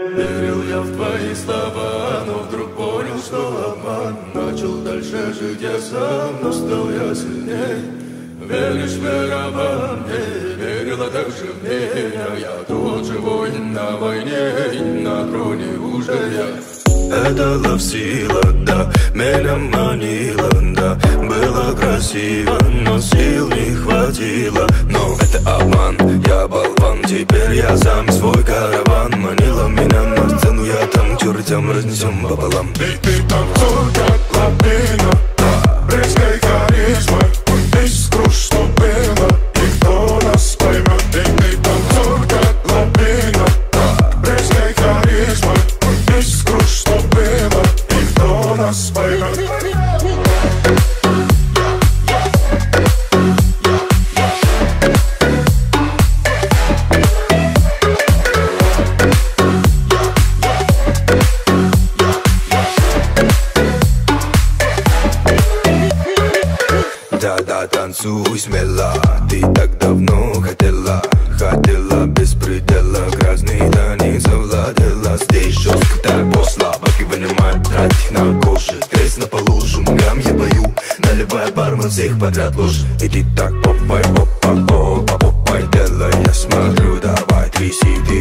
Верил я в твои слова, но вдруг понял, что обман. Начал дальше жить я сам, но стал я сильней. Веришь, вера во мне, верила также в меня. Я тот же воин на войне, и на троне уже я. Это лав сила, да, меня манила, да. Было красиво, но сил не хватило. Но это обман, я болван. Теперь я сам свой караван. Манила меня на сцену, я там чертям разнесем пополам. Ты танцуй, как лавина, брызгай харизмой. Искру, что было, и кто нас поймет. Ты танцуй, как лавина, брызгай харизмой. Искру, что было, и кто нас поймет. Да-да, танцуй смело, ты так давно хотела. Хотела без предела, грязный танец овладела. Здесь жестко так послабо, и вынимает тратить на коже. Грязь на полу, шумгам я пою, наливая бармен всех подряд ложь. И ты так попай, попай, попай, делай, я смотрю, давай, тряси ты